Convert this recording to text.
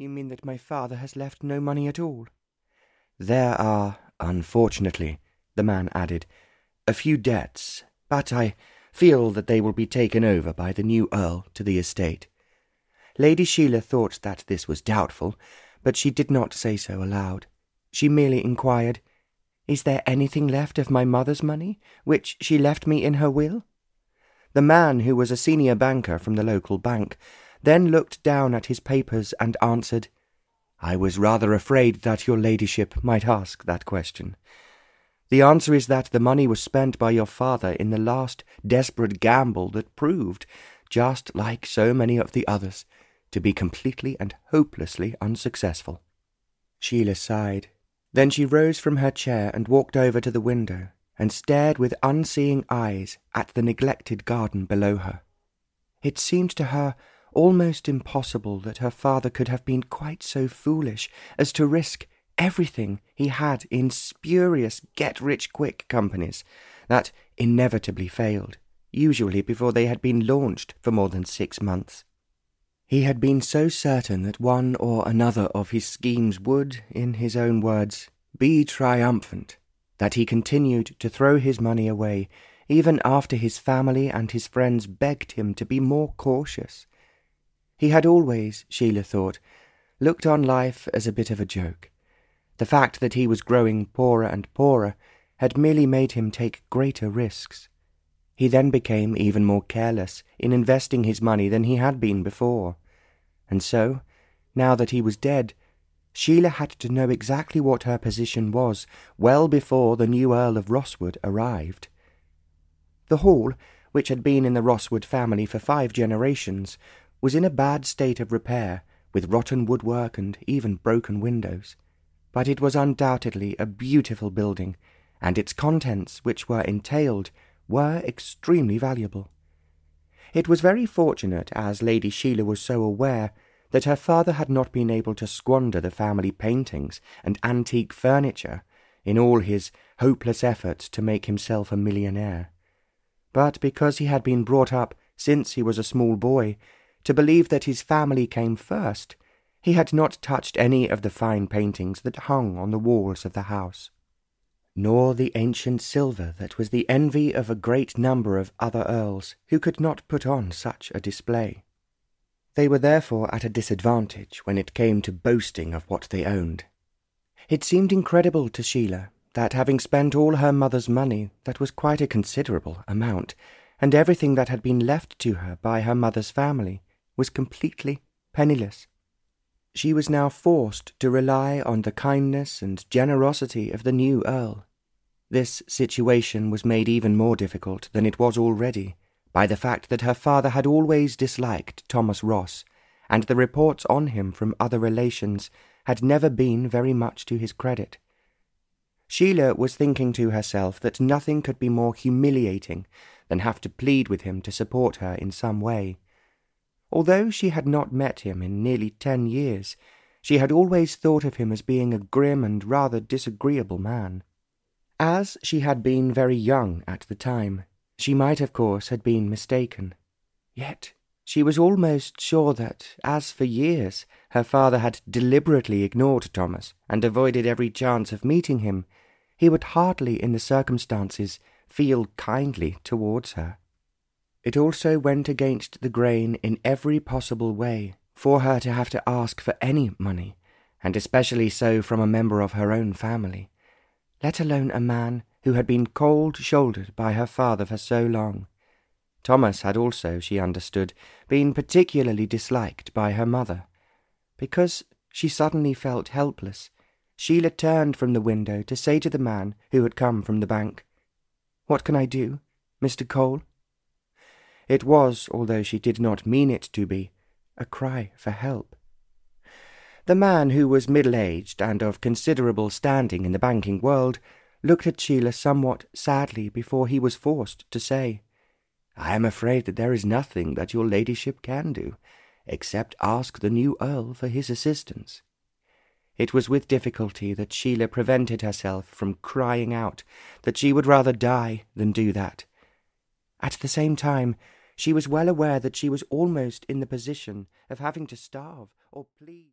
You mean that my father has left no money at all? There are, unfortunately, the man added, a few debts, but I feel that they will be taken over by the new Earl to the estate. Lady Sheila thought that this was doubtful, but she did not say so aloud. She merely inquired, Is there anything left of my mother's money, which she left me in her will? The man, who was a senior banker from the local bank, then looked down at his papers and answered, I was rather afraid that your ladyship might ask that question. The answer is that the money was spent by your father in the last desperate gamble that proved, just like so many of the others, to be completely and hopelessly unsuccessful. Sheila sighed. Then she rose from her chair and walked over to the window and stared with unseeing eyes at the neglected garden below her. It seemed to her almost impossible that her father could have been quite so foolish as to risk everything he had in spurious get-rich-quick companies that inevitably failed, usually before they had been launched for more than 6 months. He had been so certain that one or another of his schemes would, in his own words, be triumphant, that he continued to throw his money away even after his family and his friends begged him to be more cautious. He had always, Sheila thought, looked on life as a bit of a joke. The fact that he was growing poorer and poorer had merely made him take greater risks. He then became even more careless in investing his money than he had been before. And so, now that he was dead, Sheila had to know exactly what her position was well before the new Earl of Rosswood arrived. The hall, which had been in the Rosswood family for 5 generations, was in a bad state of repair, with rotten woodwork and even broken windows. But it was undoubtedly a beautiful building, and its contents, which were entailed, were extremely valuable. It was very fortunate, as Lady Sheila was so aware, that her father had not been able to squander the family paintings and antique furniture in all his hopeless efforts to make himself a millionaire. But because he had been brought up, since he was a small boy, to believe that his family came first, he had not touched any of the fine paintings that hung on the walls of the house, nor the ancient silver that was the envy of a great number of other earls who could not put on such a display. They were therefore at a disadvantage when it came to boasting of what they owned. It seemed incredible to Sheila that, having spent all her mother's money, that was quite a considerable amount, and everything that had been left to her by her mother's family, was completely penniless. She was now forced to rely on the kindness and generosity of the new Earl. This situation was made even more difficult than it was already by the fact that her father had always disliked Thomas Ross, and the reports on him from other relations had never been very much to his credit. Sheila was thinking to herself that nothing could be more humiliating than have to plead with him to support her in some way. Although she had not met him in nearly 10 years, she had always thought of him as being a grim and rather disagreeable man. As she had been very young at the time, she might, of course, have been mistaken. Yet she was almost sure that, as for years her father had deliberately ignored Thomas and avoided every chance of meeting him, he would hardly, in the circumstances, feel kindly towards her. It also went against the grain in every possible way for her to have to ask for any money, and especially so from a member of her own family, let alone a man who had been cold-shouldered by her father for so long. Thomas had also, she understood, been particularly disliked by her mother. Because she suddenly felt helpless, Sheila turned from the window to say to the man who had come from the bank, "What can I do, Mr. Cole?" It was, although she did not mean it to be, a cry for help. The man, who was middle-aged and of considerable standing in the banking world, looked at Sheila somewhat sadly before he was forced to say, "I am afraid that there is nothing that your ladyship can do, except ask the new Earl for his assistance." It was with difficulty that Sheila prevented herself from crying out that she would rather die than do that. At the same time, she was well aware that she was almost in the position of having to starve or plead.